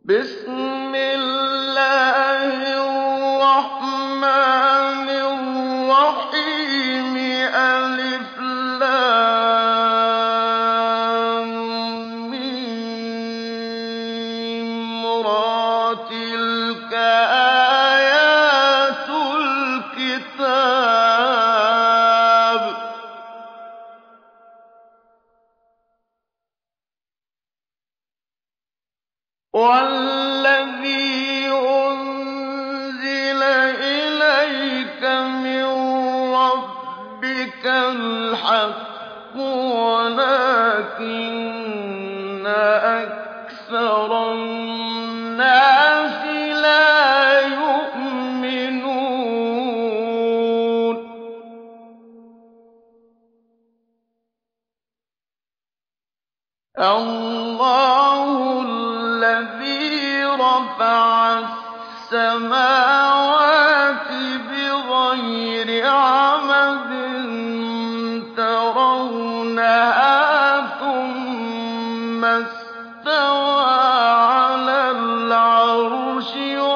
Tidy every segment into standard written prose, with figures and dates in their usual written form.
بسم الله الرحمن الرحيم ألف لام ميم را تلك آيات الكتاب والذي أنزل إليك من ربك الحق ولكن أكثر الناس لا يؤمنون الله الذي رفع السماوات بغير عمد ترونها ثم استوى على العرش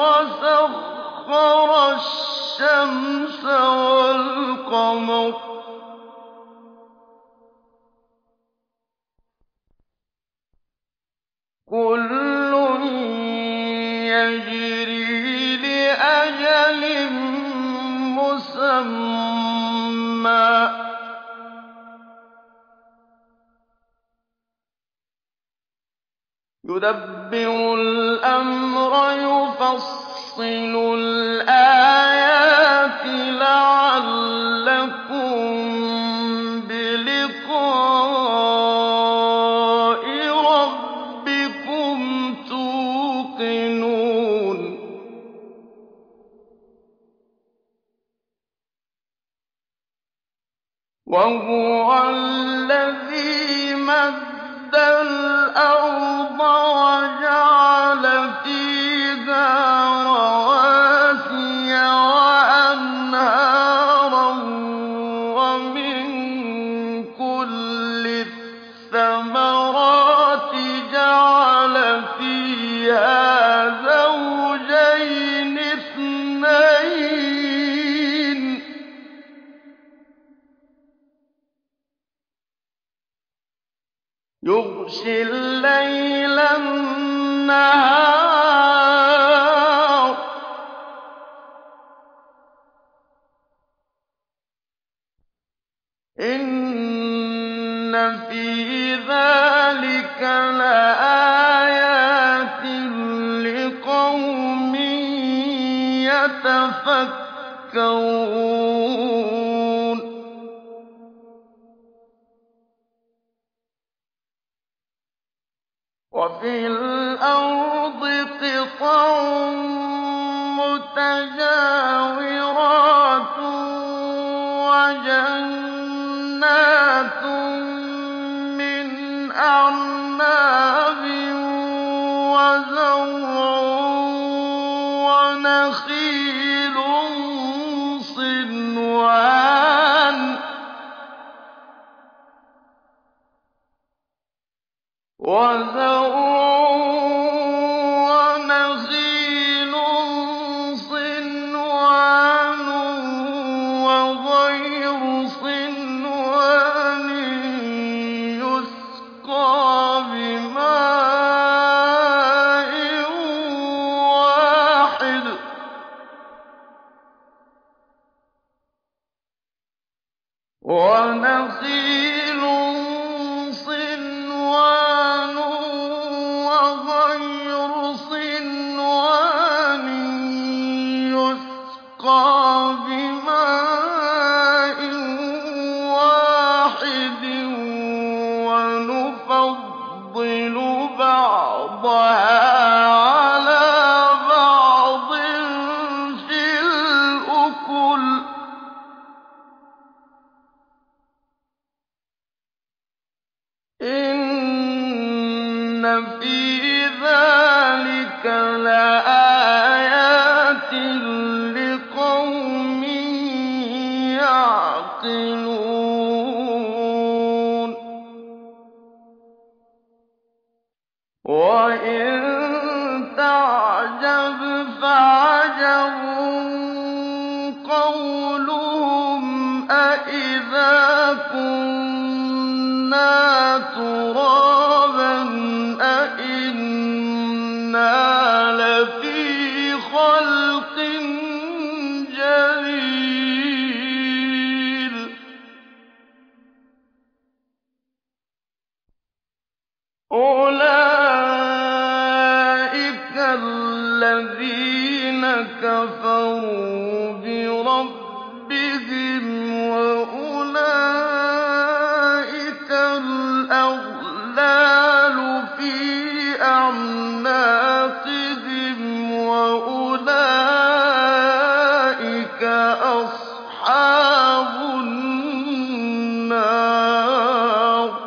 وسخر الشمس والقمر كل يجري لأجل مسمى يدبر الأمر يفصل الآيات لعلكم بلقاء ربكم توقنون وهو الذي مد الأرض وجعل فيها رواسي وأنهارا ومن كل الثمرات جعل فيها زوجين اثنين يغشي الليل النهار إن في ذلك لآيات لقوم يتفكرون وفي الأرض قطع متجاورات وجنات من أعناب وزرع ونخيل صنوان وغير صنوان يسقى بماء واحد ونخيل صنوان وغير صنوان يسقى بماء واحد ونفضل بعضها على بعض في الأكل إن في ذلك لآيات لقوم يعقلون وإن فَعَجَبٌ قَوْلُهُمْ أَإِذَا كُنَّا تُرَابًا أَإِنَّا لَفِي خَلْقٍ جَدِيدٍ ۗ أُولَٰئِكَ الَّذِينَ كَفَرُوا بِرَبِّهِمْ ۖ وَأُولَٰئِكَ الْأَغْلَالُ فِي أَعْنَاقِهِمْ ۖ وَأُولَٰئِكَ أَصْحَابُ النَّارِ ۖ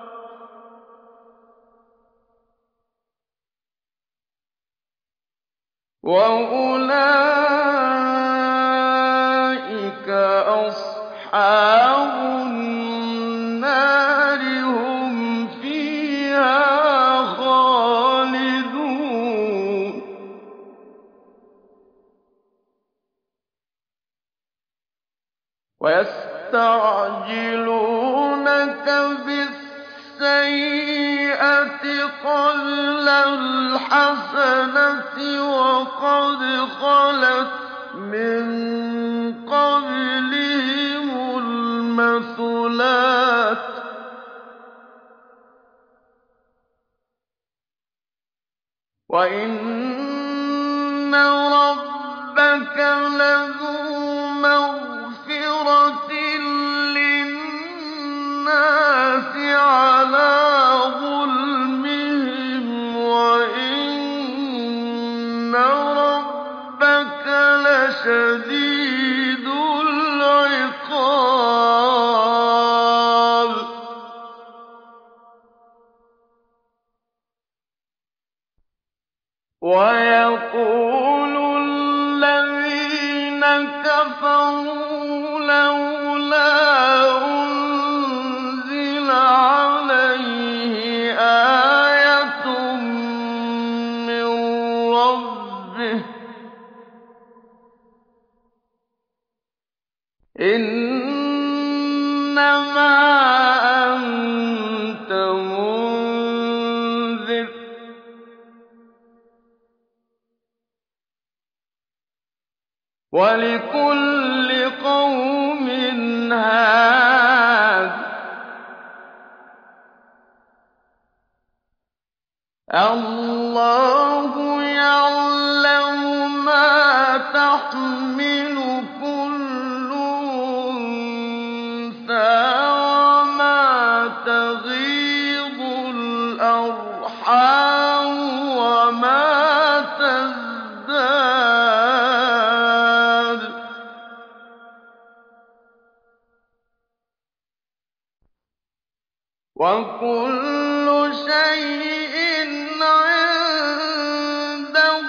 هُمْ فِيهَا خَالِدُونَ وَيَسْتَعْجِلُونَكَ بِالسَّيِّئَةِ قَبْلَ الْحَسَنَةِ وَقَدْ خَلَتْ مِن قَبْلِهِمُ الْمَثُلَاتُ ۗ وَإِنَّ رَبَّكَ لَذُو مَغْفِرَةٍ لِّلنَّاسِ عَلَىٰ ظُلْمِهِمْ ۖ وَإِنَّ رَبَّكَ لَشَدِيدُ الْعِقَابِ وَيَقُولُ الَّذِينَ كَفَرُوا لَوْلَا أُنزِلَ عَلَيْهِ آيَةٌ مِّن رَّبِّهِ ۗ إِنَّمَا أَنتَ مُنذِرٌ ۖ وَلِكُلِّ قَوْمٍ هَادٍ ۗ اللَّهُ يَعْلَمُ مَا تَحْمِلُ كُلُّ أُنثَىٰ وَمَا تَغِيضُ الْأَرْحَامُ وَمَا تَزْدَادُ ۖ وَكُلُّ شَيْءٍ عِندَهُ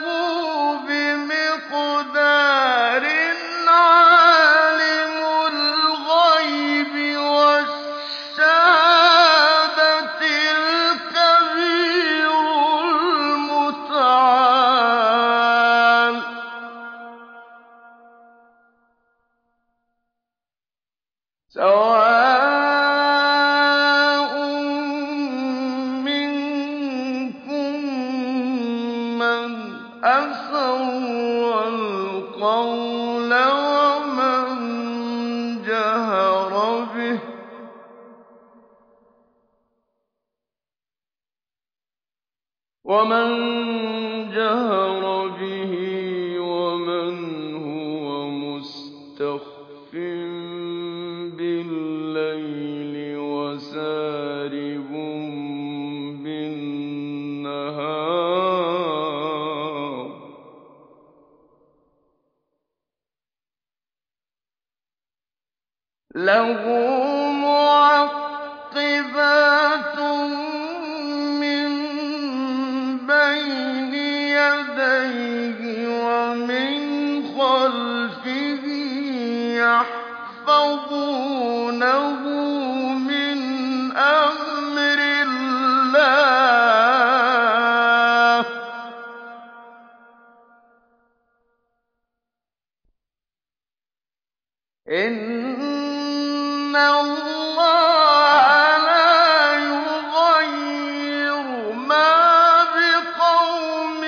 بِمِقْدَارٍ عَالِمُ الْغَيْبِ وَالشَّهَادَةِ الْكَبِيرُ الْمُتَعَالِ سَوَاءٌ مِّنكُم مَّنْ أَسَرَّ الْقَوْلَ وَمَن جَهَرَ بِهِ وَمَنْ هُوَ مُسْتَخْفٍ بِاللَّيْلِ وَسَارِبٌ بِالنَّهَارِ لَهُ مُعَقِّبَاتٌ مِّن بَيْنِ يَدَيْهِ وَمِنْ خَلْفِهِ يَحْفَظُونَهُ مِنْ أَمْرِ اللَّهِ ۗ إِنَّ اللَّهَ لَا يُغَيِّرُ مَا بِقَوْمٍ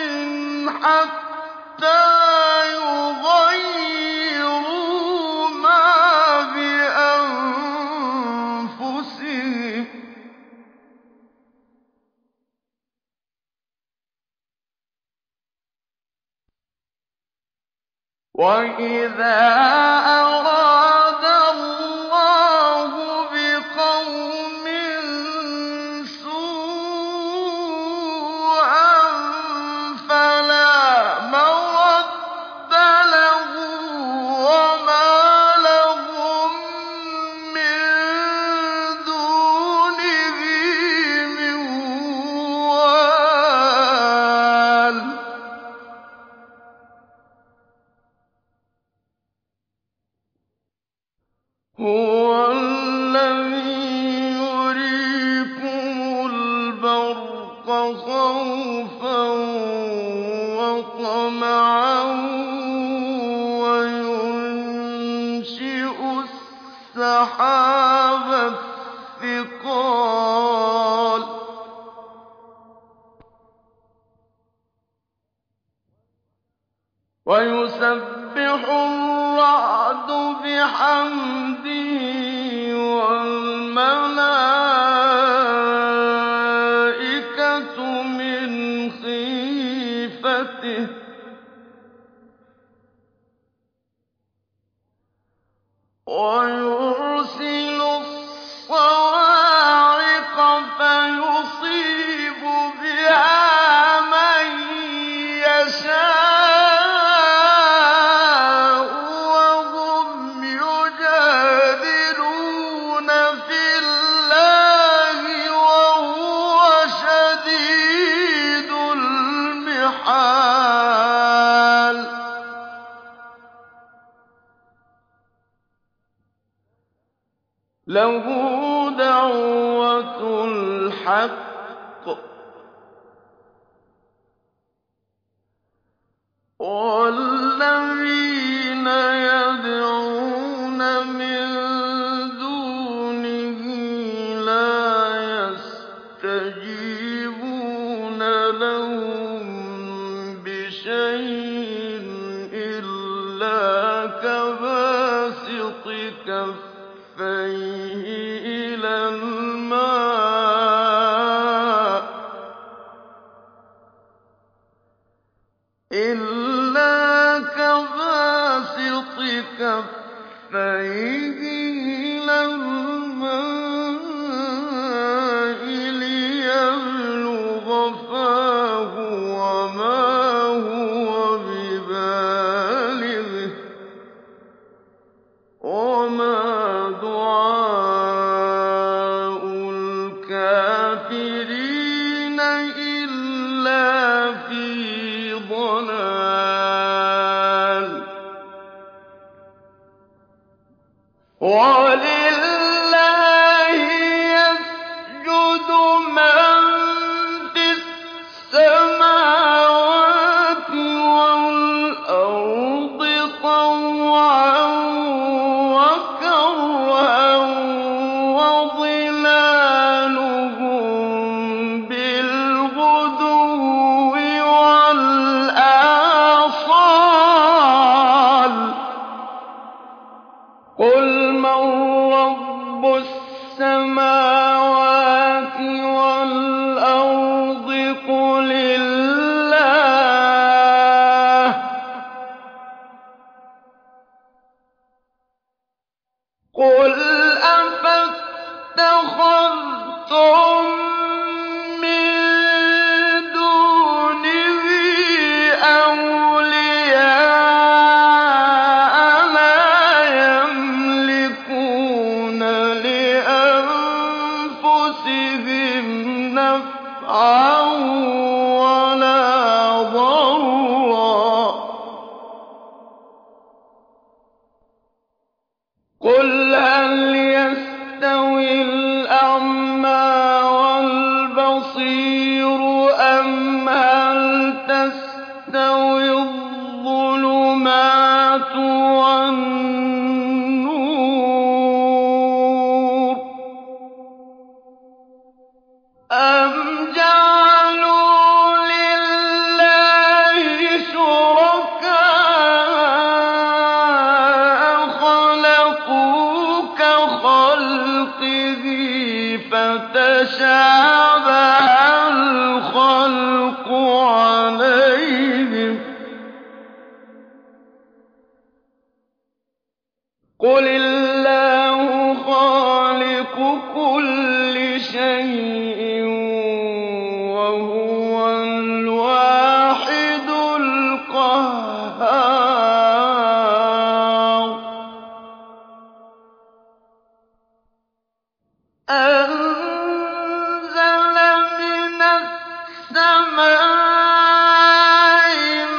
حَتَّىٰ يُغَيِّرُوا مَا بِأَنفُسِهِمْ ۗ وَإِذَا أَرَادَ اللَّهُ بِقَوْمٍ سُوءًا فَلَا مَرَدَّ لَهُ وَمَا لَهُم مِّن دُونِهِ مِن وَالٍ هُوَ الَّذِي يُرِيكُمُ الْبَرْقَ خَوْفًا وَطَمَعًا وَيُنشِئُ السَّحَابَ الثِّقَالَ وَيُسَبِّحُ الرَّعْدُ بِحَمْدِهِ وَالْمَلَائِكَةُ مِنْ خِيفَتِهِ ۖ وَيُرْسِلُ الصَّوَاعِقَ فَيُصِيبُ بِهَا مَن يَشَاءُ وَهُمْ يُجَادِلُونَ فِي اللَّهِ وَهُوَ شَدِيدُ الْمِحَالِ لَهُ دَعْوَةُ الْحَقِّ ۖ وَالَّذِينَ يَدْعُونَ مِن دُونِهِ لَا يَسْتَجِيبُونَ لَهُم بِشَيْءٍ إِلَّا كَبَاسِطِ كَفَّيْهِ إِلَى الْمَاءِ لِيَبْلُغَ فَاهُ وَمَا هُوَ بِبَالِغِهِ ۚ وَمَا دُعَاءُ الْكَافِرِينَ إِلَّا فِي ضَلَالٍ وَلِلَّهِ يَسْجُدُ مَن فِي السَّمَاوَاتِ وَالْأَرْضِ طَوْعًا وَكَرْهًا وَظِلَالُهُم بِالْغُدُوِّ وَالْآصَالِ ۖ قُلْ مَن رَّبُّ السَّمَاوَاتِ وَالْأَرْضِ قُلِ اللَّهُ ۚ قُلْ أَفَاتَّخَذْتُم مِّن دُونِهِ أَوْلِيَاءَ لَا يَمْلِكُونَ لِأَنفُسِهِمْ نَفْعًا وَلَا ضَرًّا ۚ قُلْ هَلْ يَسْتَوِي الْأَعْمَىٰ وَالْبَصِيرُ أَمْ هَلْ تَسْتَوِي الظُّلُمَاتُ وَالنُّورُ تشابه الخلق عليهم قل الله خالق كل شيء وهو الواحد القهار أنزل من السماء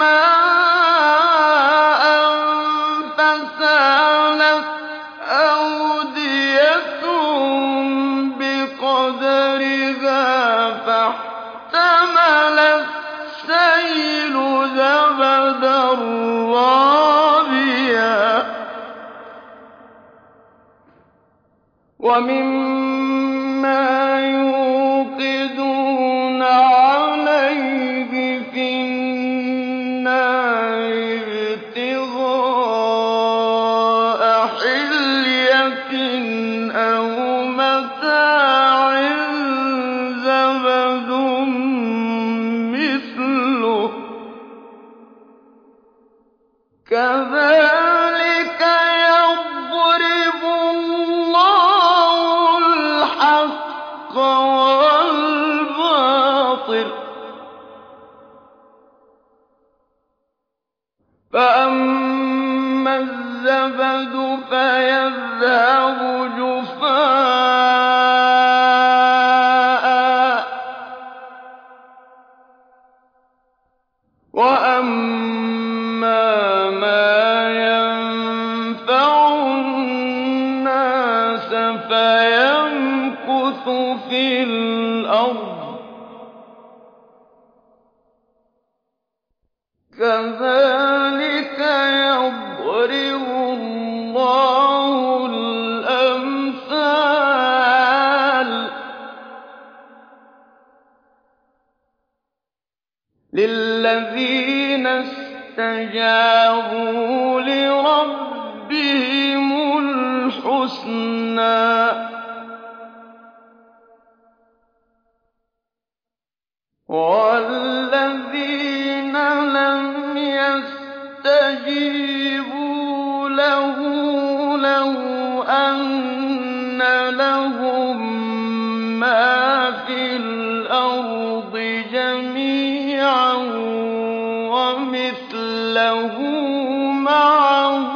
ماء فسالت أودية بقدرها فاحتمل السيل زبدا رابيا ومما يوقدون عليه في النار ابتغاء حلية أو متاع زبد مثله كذلك يضرب الله الحق والباطل فأما الزبد فيذهب جفاء وأما ما ينفع الناس فيمكث في الأرض كذلك يضرب الله الأمثال للذين استجابوا لربهم الحسنى والذين لم يستجيبوا له لو أن لهم ما في الأرض جميعا ومثله معه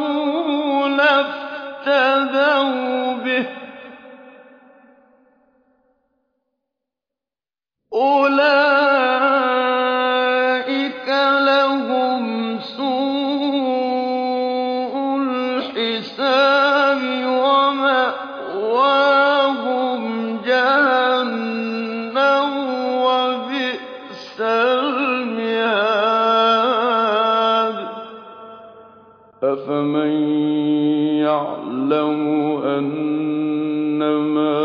لافتدوا به أولئك لهم سوء الحساب ومأواهم جهنم وبئس المهاد أفمن يعلم أنما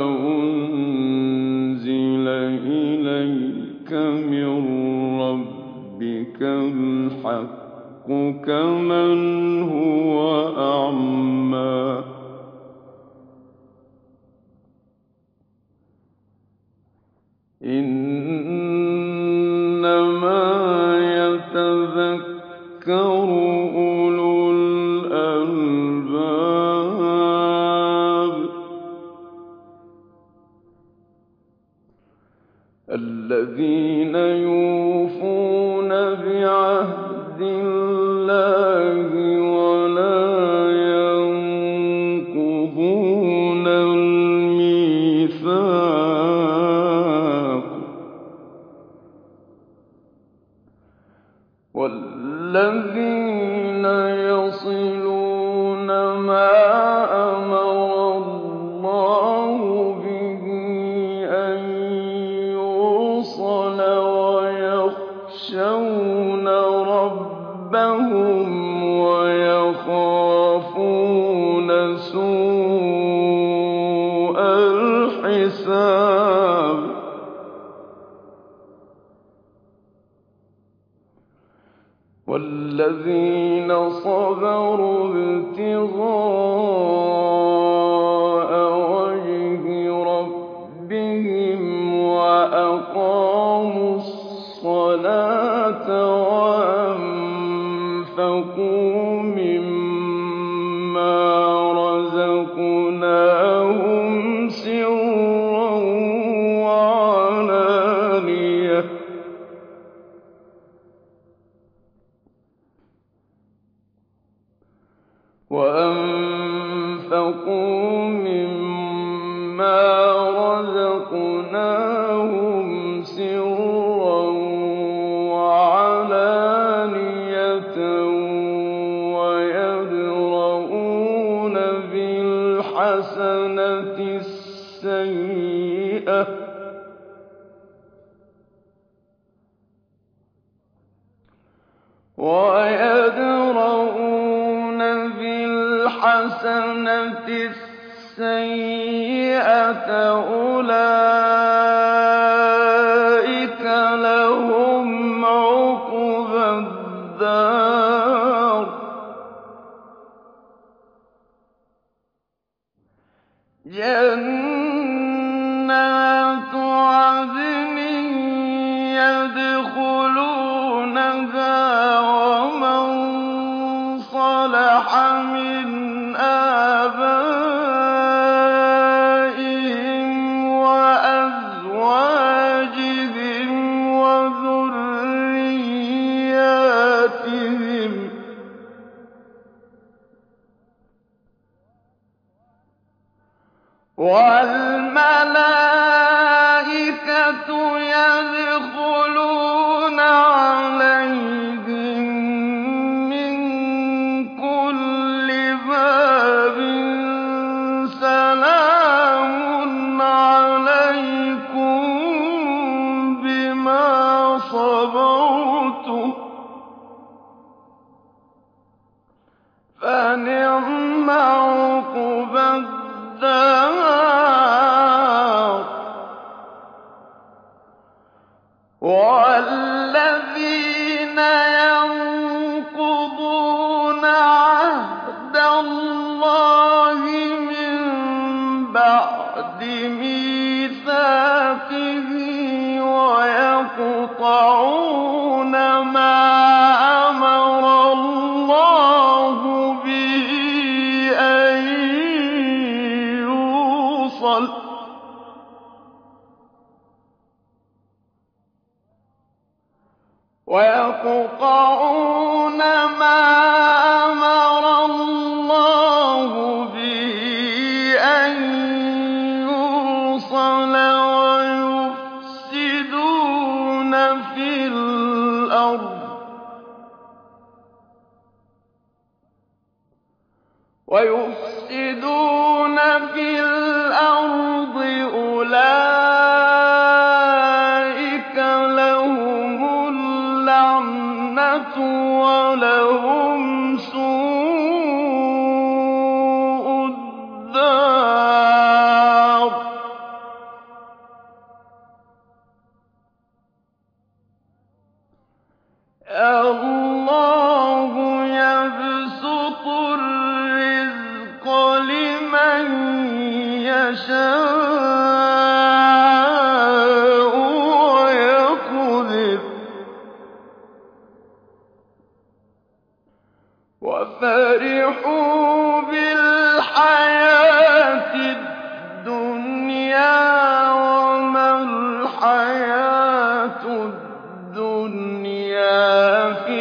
أنزل إليك من ربك الحق كمن هو أعمى إنما يتذكر أولو الألباب الذين يوفون بعهد الله ولا ينقضون الميثاق والذين يصلون ما أمر الله به أن يوصل ويخشون ربهم ويخافون سوء الحساب والذين صبروا ابتغاء وجه ربهم الصَّلَاةَ وَأَنفَقُوا مِمَّا رَزَقْنَاهُمْ سِرًّا وَعَلَانِيَةً وَيَدْرَءُونَ بِالْحَسَنَةِ السَّيِّئَةَ أُولَٰئِكَ لَهُمْ عُقْبَى الدَّارِ جَنَّاتُ عَدْنٍ يَدْخُلُونَهَا وَمَن صَلَحَ مِنْ آبَائِهِمْ وَأَزْوَاجِهِمْ وَذُرِّيَّاتِهِمْ ۖ وَالْمَلَائِكَةُ يَدْخُلُونَ عَلَيْهِم مِّن كُلِّ بَابٍ سَلَامٌ عَلَيْكُم بِمَا صَبَرْتُمْ فَنِعْمَ عُقْبَى الدَّارِ وَالَّذِينَ يَنقُضُونَ عَهْدَ اللَّهِ مِن بَعْدِ مِيثَاقِهِ وَيَقْطَعُونَ مَا أَمَرَ اللَّهُ بِهِ أَن يُوصَلَ وَيُفْسِدُونَ فِي الْأَرْضِ أُولَٰئِكَ لَهُمُ اللَّعْنَةُ وَلَهُمْ سُوءُ الدَّارِ اللَّهُ يَبْسُطُ الرِّزْقَ لِمَن يَشَاءُ وَيَقْدِرُ ۚ وَفَرِحُوا بِالْحَيَاةِ الدُّنْيَا وَمَا الْحَيَاةُ الدُّنْيَا فِي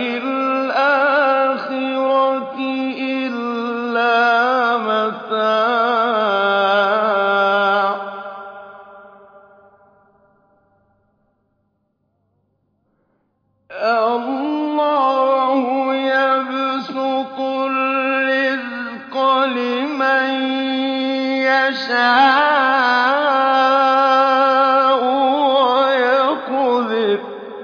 الْآخِرَةِ إِلَّا مَتَاعٌ اللَّهُ يَبْسُطُ الرِّزْقَ لِمَن يَشَاءُ وَيَقْدِرُ ۚ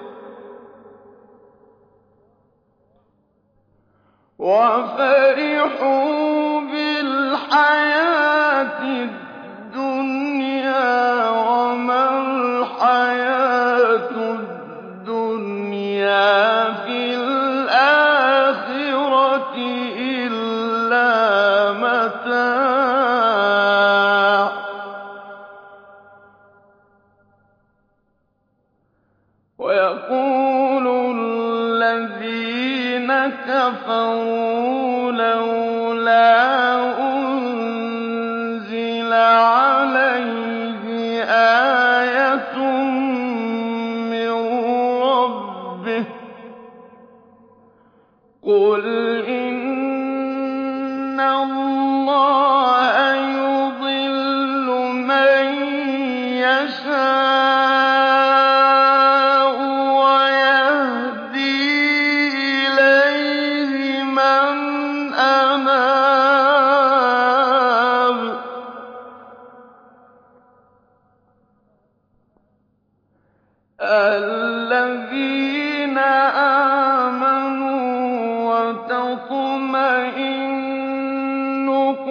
وَفَرِحُوا بِالْحَيَاةِ الدُّنْيَا وَمَا الْحَيَاةُ الدُّنْيَا فِي الْآخِرَةِ إِلَّا مَتَاعٌ وَيَقُولُ كَفَرُوا لَوْلَا أُنزِلَ عَلَيْهِ آيَةٌ مِّن رَّبِّهِ ۗ قُلْ إِنَّ اللَّهَ يُضِلُّ مَن يَشَاءُ وَيَهْدِي إِلَيْهِ مَنْ أَنَابَ ۚ الَّذِينَ آمَنُوا وَتَطْمَئِنُّ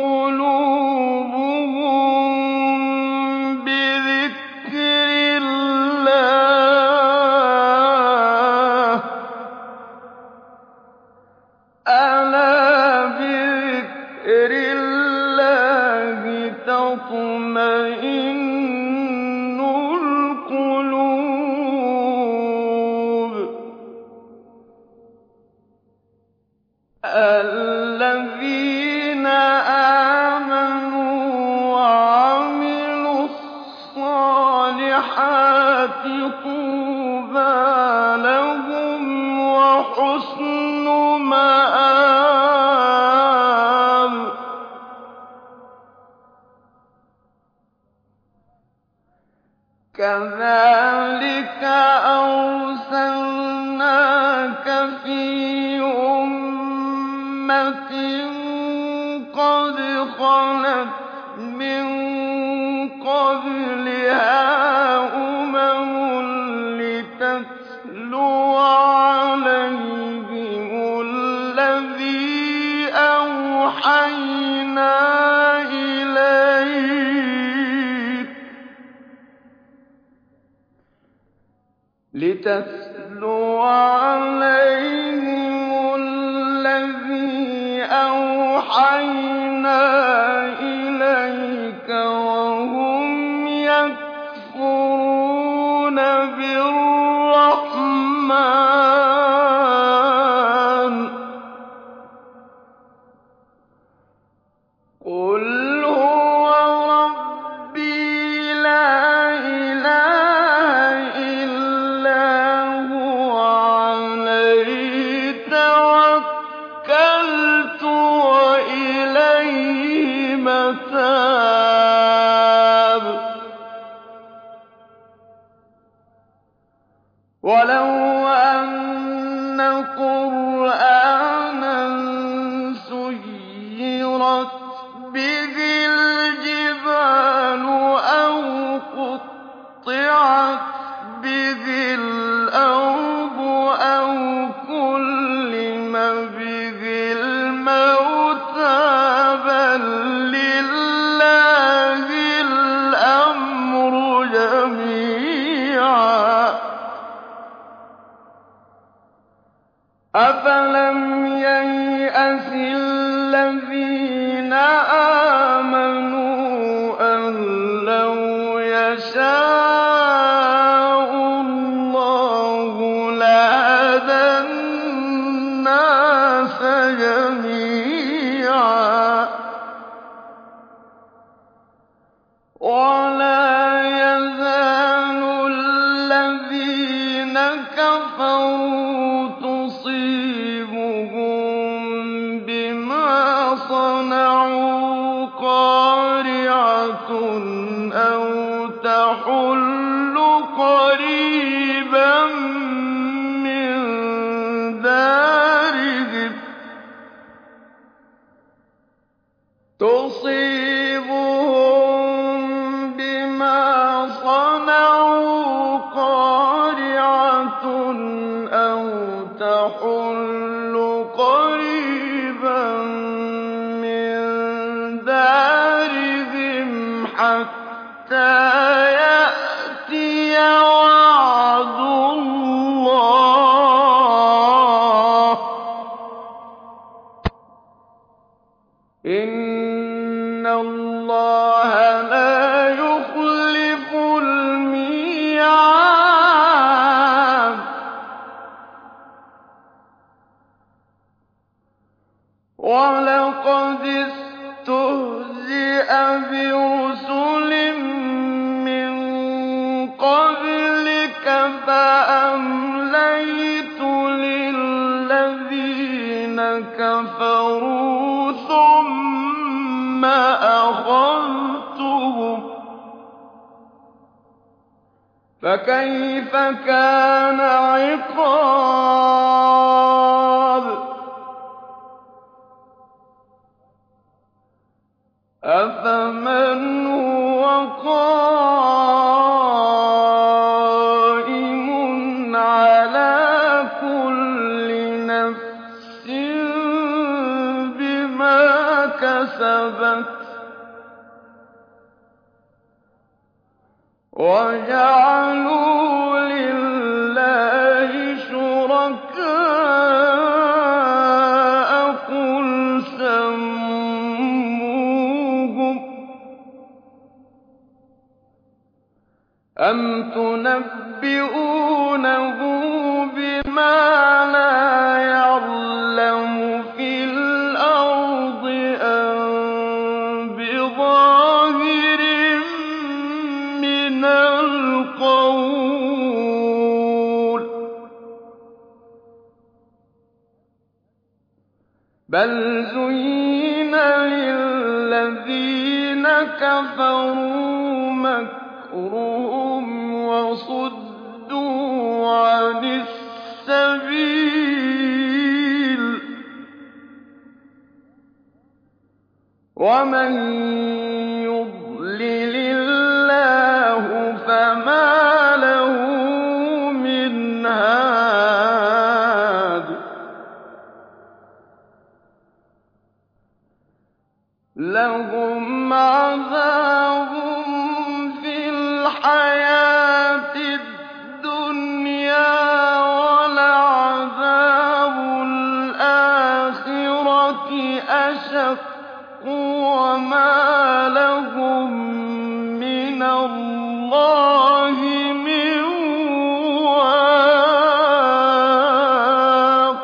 قُلُوبُهُم بِذِكْرِ اللَّهِ ۗ أَلَا بِذِكْرِ اللَّهِ تَطْمَئِنُّ الْقُلُوبُ الَّذِينَ آمَنُوا وَعَمِلُوا الصَّالِحَاتِ طُوبَىٰ لَهُمْ وَحُسْنُ مَآبٍ كَذَٰلِكَ أَرْسَلْنَاكَ فِي أُمَّةٍ قَدْ خَلَتْ مِن قَبْلِهَا أُمَمٌ لِّتَتْلُوَ عَلَيْهِمُ الَّذِي أَوْحَيْنَا إِلَيْكَ وَهُمْ يَكْفُرُونَ بِالرَّحْمَٰنِ ۚ قُلْ هُوَ رَبِّي لَا إِلَٰهَ إِلَّا هُوَ عَلَيْهِ تَوَكَّلْتُ وَإِلَيْهِ مَتَابِ وَلَوْ أَنَّ قُرْآنًا سُيِّرَتْ بِهِ الْجِبَالُ أَوْ قُطِّعَتْ بِهِ الْأَرْضُ أَوْ كُلِّمَ بِهِ الْمَوْتَىٰ بَل لِّلَّهِ الْأَمْرُ جَمِيعًا ۗ أَفَلَمْ يَيْأَسِ الَّذِينَ آمَنُوا أَن لَّوْ يَشَاءُ اللَّهُ لَهَدَى النَّاسَ جَمِيعًا ۗ وَلَا يَزَالُ الَّذِينَ كَفَرُوا تُصِيبُهُم بِمَا صَنَعُوا قَارِعَةٌ أَوْ تَحُلُّ قَرِيبًا مِّن دَارِهِمْ حَتَّىٰ يَأْتِيَ وَعْدُ اللَّهِ ۚ إِنَّ اللَّهَ لَا يُخْلِفُ الْمِيعَادَ وَلَقَدِ اسْتُهْزِئَ بِرُسُلٍ مِّن قَبْلِكَ فَأَمْلَيْتُ لِلَّذِينَ كَفَرُوا ثُمَّ أَخَذْتُهُمْ ۖ فَكَيْفَ كَانَ عِقَابِ أَفَمَنْ هُوَ قَائِمٌ عَلَىٰ كُلِّ نَفْسٍ بِمَا كَسَبَتْ وَجَعَلُوا لِلَّهِ شُرَكَاءَ قُلْ سَمُّوهُمْ ۚ أَمْ تُنَبِّئُونَهُ بِمَا لَا يَعْلَمُ فِي الْأَرْضِ أَم بِظَاهِرٍ مِّنَ الْقَوْلِ ۗ بَلْ زُيِّنَ لِلَّذِينَ كَفَرُوا مَكْرُهُمْ وَصُدُّوا عَنِ السَّبِيلِ ۗ وَمَن يُضْلِلِ اللَّهُ فَمَا لَهُ مِنْ هَادٍ لَّهُمْ عَذَابٌ فِي الْحَيَاةِ الدُّنْيَا وَلَعَذَابُ الْآخِرَةِ أَشَقُّ وَمَا لَهُم مِّنَ اللَّهِ مِن وَاقٍ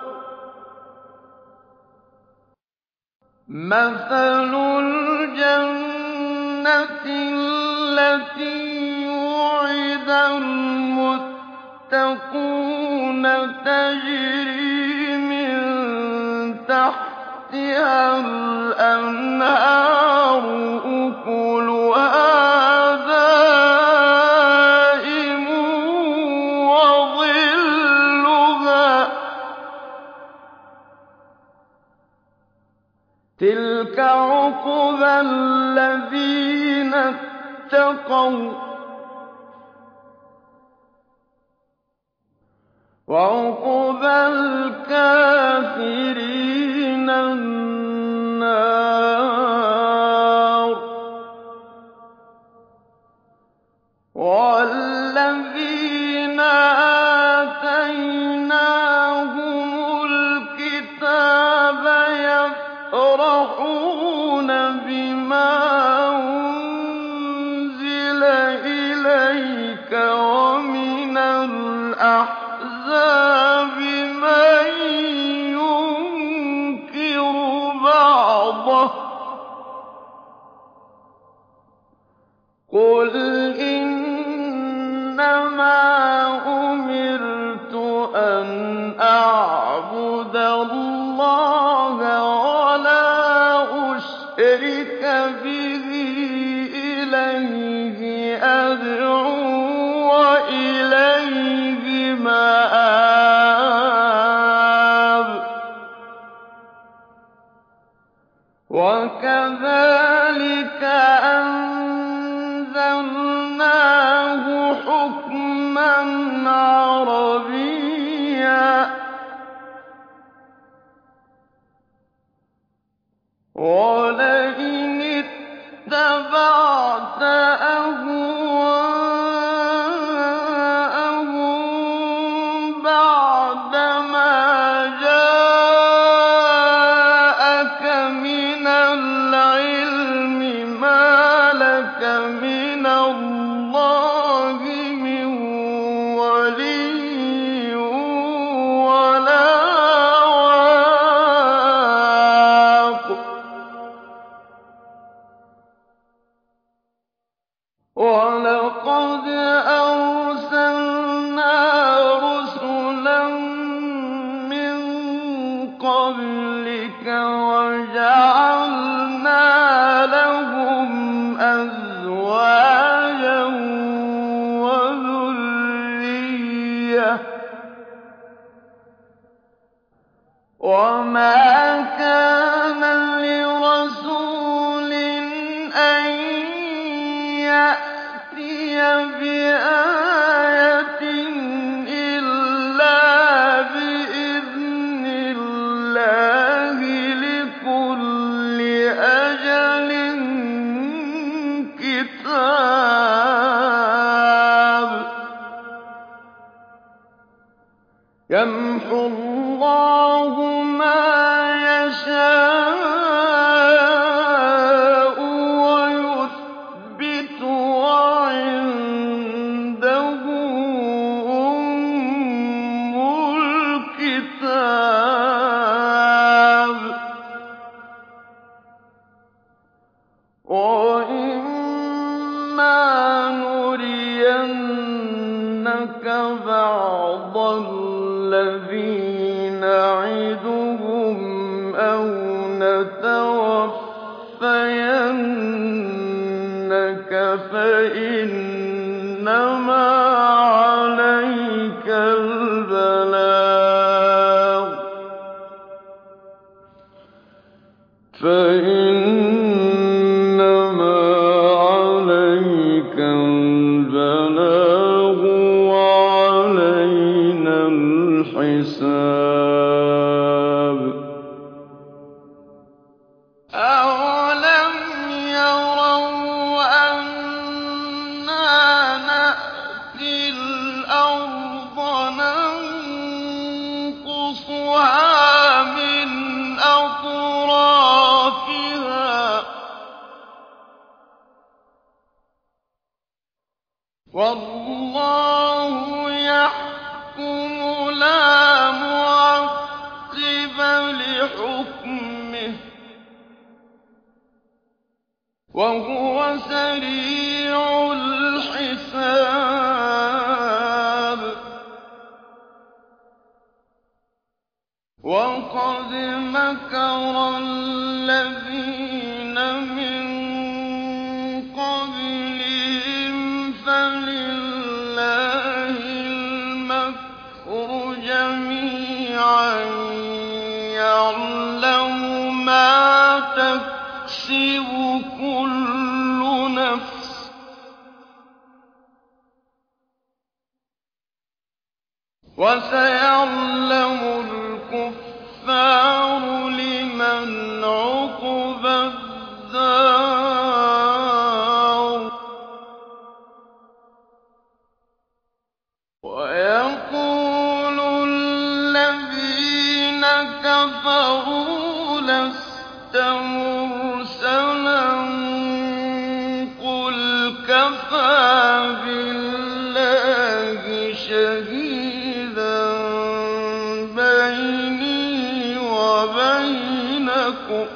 مَّثَلُ الْجَنَّةِ الَّتِي وُعِدَ الْمُتَّقُونَ تَجْرِي مِن تَحْتِهَا الْأَنْهَارُ أُكُلُهَا دَائِمٌ وَظِلُّهَا ۚ تِلْكَ عُقْبَى الَّذِينَ اتَّقَوا ۖ وَعُقْبَى الْكَافِرِينَ النَّارُ وَالَّذِينَ آتَيْنَاهُمُ الْكِتَابَ يَفْرَحُونَ بِمَا أُنزِلَ إِلَيْكَ وَمِنَ الْأَحْزَابِ مَن يُنكِرُ بَعْضَهُ ۚ قُلْ إِنَّمَا أُمِرْتُ أَنْ أَعْبُدَ اللَّهَ وَلَا أُشْرِكَ بِهِ إِلَيْهِ أَدْعُو وَإِلَيْهِ مَآبِ وَكَذَٰلِكَ أَنزَلْنَاهُ حُكْمًا عَرَبِيًّا ۚ وَلَئِنِ اتَّبَعْتَ أَهْوَاءَهُم بَعْدَمَا جَاءَكَ مِنَ الْعِلْمِ مَا لَكَ مِنَ اللَّهِ مِن وَلِيٍّ وَلَا وَاقٍ قَبْلِكَ وَجَعَلْنَا لَهُمْ أَزْوَاجًا وَذُرِّيَّةً ۚ وَمَا كَانَ لِرَسُولٍ أَن يَأْتِيَ بِآيَةٍ إِلَّا بِإِذْنِ اللَّهِ لِكُلِّ أَجَلٍ كِتَابٌ ۚ يَمْحُو اللَّهُ مَا يَشَاءُ وَيُثْبِتُ ۖ وَعِندَهُ أُمُّ الْكِتَابِ ۚ وَإِمَّا نُرِيَنَّكَ بَعْضَ الَّذِي نَعِدُهُمْ أَوْ نَتَوَفَّيَنَّكَ فَإِنَّمَا عَلَيْكَ الْبَلَاغُ وَعَلَيْنَا الْحِسَابُ أَوَلَمْ يَرَوْا أَنَّا نَأْتِي الْأَرْضَ نَنقُصُهَا مِنْ أَطْرَافِهَا ۚ وَاللَّهُ يَحْكُمُ لَا مُعَقِّبَ لِحُكْمِهِ ۚ وَهُوَ سَرِيعُ الْحِسَابِ وَقَدْ مَكَرَ الَّذِينَ مِن قَبْلِهِمْ فَلِلَّهِ الْمَكْرُ جَمِيعًا يَعْلَمُ مَا تَكْسِبُ كُلُّ نَفْسٍ ۗ وَسَيَعْلَمُ الْكُفَّارُ لِمَنْ عُقْبَى الدَّارِ وَيَقُولُ الَّذِينَ كَفَرُوا لَسْتَ مُرْسَلًا ۚ قُلْ كَفَىٰ بِاللَّهِ شَهِيدًا بَيْنِي وَبَيْنَكُمْ ۚ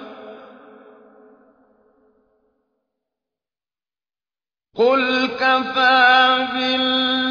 قُلْ كَفَىٰ بِاللَّهِ